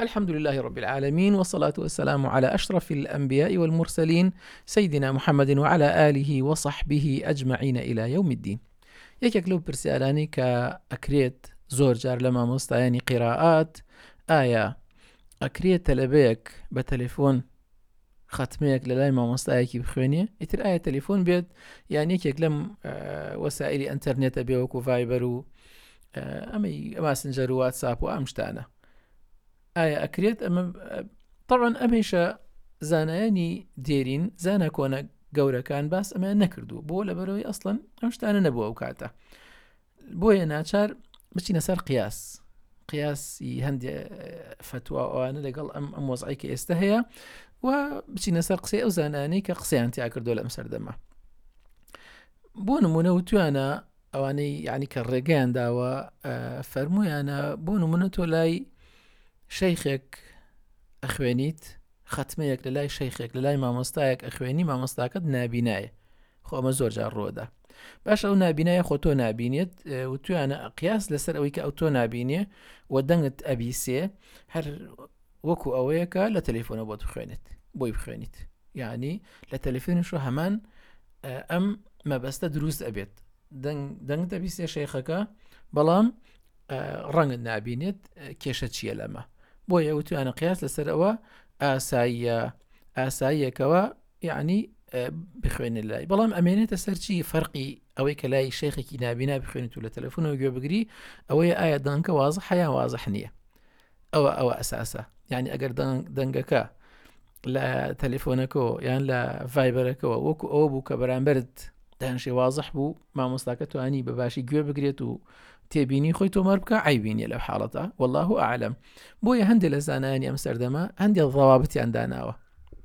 الحمد لله رب العالمين، والصلاة والسلام على أشرف الأنبياء والمرسلين سيدنا محمد وعلى آله وصحبه أجمعين إلى يوم الدين. یەکێک لەو پرسیارانی کە ئەکرێت زۆر جار لە مامۆستایانی قیراءات، ئایا ئەکرێت تەلەبەیەک بە تەلێفۆن ختمەیەک لە لای مامۆستایەکی بخوێنێ؟ ئیتر ئایا تەلێفۆن بێت یان یەکێک لەم وەسائلی ئەنتەرنێتە بێ وەکو ڤایبەر و ئەمەی ماسنجەر و واتساپ و ئەم شتانە؟ ئایا ئەکرێت؟ ئەمە طبعاً ئەمەیشە زانایانی دێرین، زانە کۆنە گەورەکان باس ئەمە نەکردو بۆ لەبەرەوەی ئەسڵەن ئەم شتانە نەبووە ئەو کاتە، بۆیە ناچار بچینە سەر قیاسی هەندێ فتواوانە لەگەڵ ئەم وەزعی کە ئێستا هەیە و بچینە سەر قسەی ئەو زانانەی کە قسەیان تیا کردو لەم سەردەما. بۆ نمونە وتوانە ئەوانەی یعنی کە ڕێگەیان داوە فەرمویانە بۆ نمونە تۆ لای شەیخێک ئەخوێنیت، ختمەیەک لە لای شەیخێک لە لای مامۆستایەک ئەخوێنی، مامۆستاکەت نابینایە، خۆ ئەمە زۆر جار ڕۆدا. باش ئەو نابینایە خۆ تۆ نابینێت و توانە قیاس لەسەر ئەوەی کە ئەو تۆ نابینێ و دەنگت ئەبیسێ هەر وەکو ئەوەیەکە لە تەلێفۆنە بۆت بخوێنێت، بۆی بخوێنیت، یعنی لە تەلێفۆنشو هەمان ئەم مەبەستە دروست ئەبێت، دەنگت ئەبیسێ شەیخەکە بەڵام ڕەنگت نابینێت کێشە چییە لەمە. بۆیە وتوانە قیاس لەسەر ئەوە ئاساییەکەوە یعنی بخوێنێت لای، بەڵام ئەمێنێتە سەرچی فەرقی ئەوەی کە لای شەیخێکی نابینا بخوێنیت و لە تەلەفۆنەوە گوێ بگری، ئەوەیە ئایا دەنگکە وازح هەیە وازح نییە، ئەوە ئەساسە. یعنی ئەگەر دەنگەکە لە تەلێفۆنەکەەوە یان لە ڤایبەرەکەەوە وەکو ئەوە بوو کە بەرامبەرت دانشێ وازح بوو، مامۆستاکە توانی بەباشی گوێ بگرێت و تێبینی خۆی تۆمار بکە، عیبینیە لەو حاڵەتە، والله ئاعلم. بۆیە هەندێک لە زانایانی ئەم سەردەما هەندێک ضەوابتیان داناوە.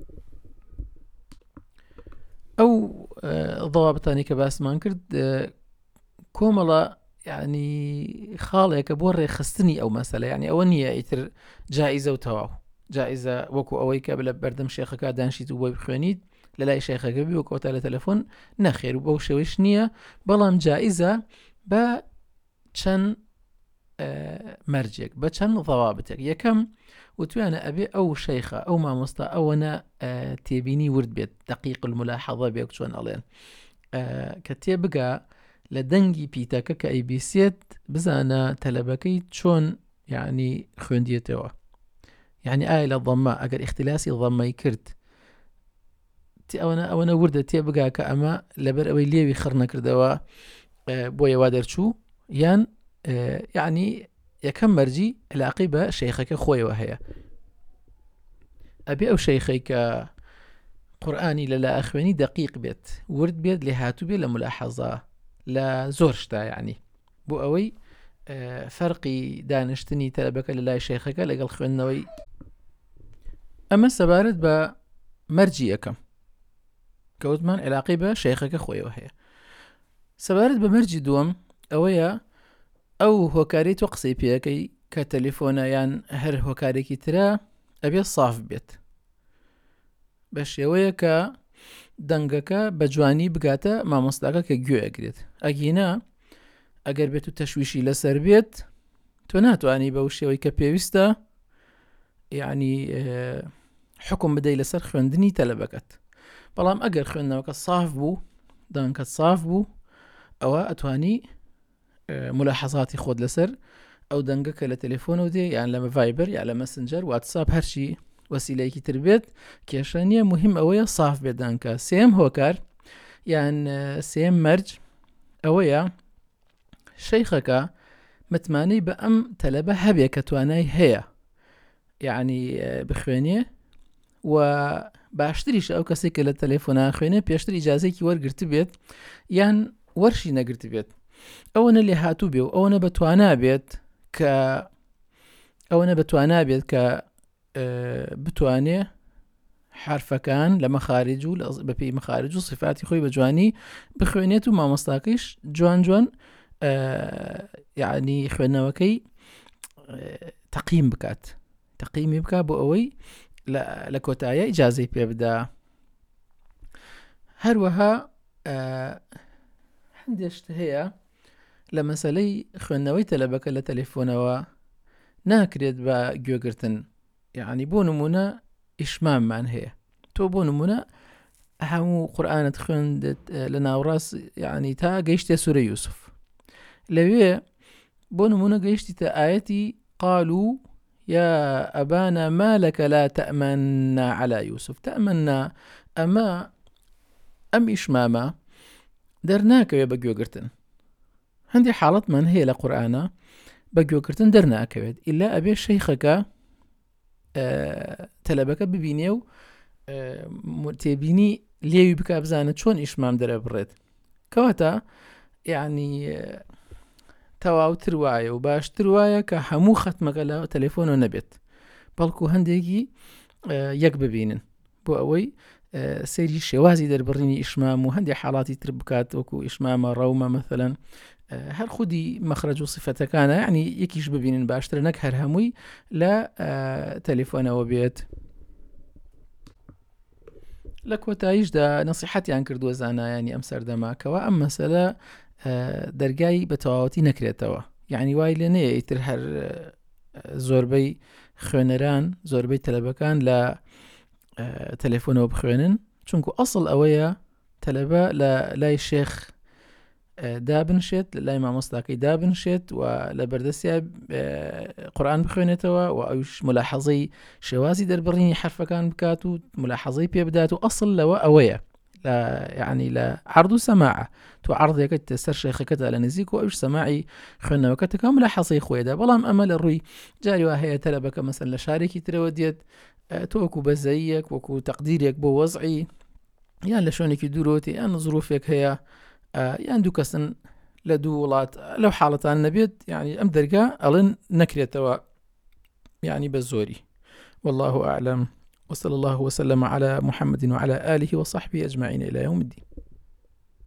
ئەو ضەوابتانی کە باسمان کرد کۆمەڵە یعنی خاڵێکە بۆ ڕێخستنی ئەو مەسەلە، یعنی ئەوە نییە ئیتر جائیزە و تەواو، جائیزە وەکو ئەوەی کە لە بەردەم شێخەکە دانشیت و بۆی بخوێنیت لە لای شێخەکە بی وەکو تا لە تەلەفۆن نەخێر و بەو شێوەیەش نییە، بەڵام جائیزە بە چەند مەرجێک، بە چەند ضەوابتێک. یەکەم وتوانە ئەبێ ئەو شەیخە ئەو مامۆستا ئەوەنە تێبینی ورد بێت، دقیق الملاحەظە بێت چۆن ئەڵێن، کە تێبگا لە دەنگی پیتەکە کە ئەیبیسێت بزانە تەلەبەکەی چۆن یعنی خوێندیێتەوە، یعنی ئایا لە ضەممە ئەگەر اختیلاسی ضەممەی کرد ئەوەنە وردە تێبگا کە ئەمە لەبەر ئەوەی لێوی خڕ نەکردەوە بۆ یەوا دەرچوو، یان یعنی یەکەم مەرجی علاقی بە شەیخەکە خۆیەوە هەیە. ئەبێ ئەو شەیخەی کە قورئانی لەلا ئەخوێنی دقیق بێت، ورد بێت، لێ هاتوو بێت لە ملاحەزە، لە زۆر شتا، یعنی بۆ ئەوەی فەرقی دانیشتنی تەلەبەکە لە لای شەیخەکە لەگەڵ خوێندنەوەی. ئەمە سەبارەت بە مەرجی یەکەم کەوتمان علاقی بە شەیخەکە خۆیەوە هەیە. سەبارەت بە مەرجی دووەم ئەوەیە ئەو هۆکاری تۆ قسەی پێەکەی کە تەلێفۆنە یان هەر هۆکارێکی ترە ئەبێ ساف بێت، بە شێوەیە کە دەنگەکە بە جوانی بگاتە مامۆستاکە کە گوێ ئەگرێت. ئەگینا ئەگەر بێت و تەشویشی لەسەر بێت تۆ ناتوانی بەو شێوەی کە پێویستە یعنی حکم بدەی لەسەر خوێندنی تەلەبەکەت. بەڵام ئەگەر خوێندنەوەکە ساف بوو، دەنگەکەت ساف بوو، ئەوە ئەتوانی ملاحەزاتی خۆت لەسەر ئەو دەنگەکە لە تەلێفۆنەوە دێ یان لە ڤایبەر یان لە مەسنجەر واتساپ هەرچی وەسیلەیەکی تر بێت، کێشە نییە، مهم ئەوەیە ساف بێت دەنگەکە. سێم هۆکار یان سێم مەرج ئەوەیە شەیخەکە متمانەی بە ئەم تەلەبە هەبێ کە توانای هەیە یعنی بخوێنێ، و باشتریش ئەو کەسێک کە لە تەلێفۆنە خوێنێ پێشتر ئیجازەیەکی وەرگرت بێت یان وەرشی نەگرت بێت، ئەوەنە لێ هاتوو بێ و ئەوەنە بەتوانا بێت کە بتوانێ حرفەکان لە مەخارج و بەپێی مەخارج و صفاتی خۆی بە جوانی بخوێنێت و مامۆستاکەیش جوان جوان یعنی خوێندنەوەکەی تەقیم بکات، تەقیمی بکات بۆ ئەوەی لە کۆتاییە ئیجازەی پێ بدا. هەروەها هەندێشت هەیە لە مەسەلەی خوێندنەوەی تەلەبەکە لە تەلێفۆنەوە ناکرێت بە گوێگرتن يعني بۆ نمونە ئیشماممان هەیە تۆ بۆ نمونە هەموو قورئانت خوێندت لە ناوڕاست یعنی تا گەیشتە سوورە یوسف لەوێ بۆ نمونە گەیشتیتە ئاەتی قالوا يا أبانا ما لك لا تأمنا على يوسف تأمنا أما أم إشماما دەرناکەوێ بە گوێگرتن هەندێک حاڵەتمان هەیە لە قورئانە بە گوێگرتن دەرناکەوێت ئیلا ئەبێ شەیخەکە تەلەبەکە ببینێ و تێبینی لێوی بکە بزانە چۆن ئیشمام دەرەبڕێت کەواتە یعنی تەواوتر وایە و باشتر وایە کە هەموو خەتمەکە لە تەلەفۆنەوە نەبێت بەڵکو هەندێکی یەک ببینن بۆ ئەوەی سەیری شێوازی دەربڕینی ئیشمام و هەندێک حاڵاتی تر بکات وەکو ئیشمامە ڕەومە مەثەلەن هەر خودی مەخرەج و صفەتەکانە یعنی یەکیش ببینن باشترە نەک هەر هەمووی لە تەلەفۆنەوە بێت. لە کۆتاییشدا نەسیحەتیان کردووە زانایانی ئەم سەردەماکەوە ئەم مەسەلە دەرگای بە تەواوەتی نەکرێتەوە یعنی وای لێ نەیە ئیتر هەر زۆربەی خوێنەران زۆربەی تەلەبەکان لە تەلەفۆنەوە بخوێنن چونکو ئەسڵ ئەوەیە تەلەبە لە لای شێخ دابنشێت لای مامۆستاکەی دابنشێت و لە بەردەستیا قورئان بخوێنێتەوە و ئەوش ملاحەزەی شێوازی دەربڕینی حرفەکان بکات و ملاحەزەی پێ بدات و ئەسڵ لەوە ئەوەیە يعني لە عرض و سەماعە تو عرضێکت سەر شێخەکەتە لە نزیک و ئەوش سەماعی خوێندنەوەکەتەکە ملاحەزەی خۆیدا بەڵام ئەمە لە ڕووی جاری وا هەیە تەلەبەکە مەسەن لە شارێکی ترەوە دێت تۆ وەکو بەزەییەک وەکو تەقدیرێک بۆ وەزعی یان لە شوێنێکی دوورۆتی یان ظروفێک هەیە یان دوو کەسن لە دوو وڵات لەو حاڵەتان نەبێت يعني ئەم دەرگا ئەڵێن نەکرێتەوە يعني بە زۆری والله أعلم وصلى الله وسلم على محمد وعلى آله وصحبه أجمعين إلى يوم الدين.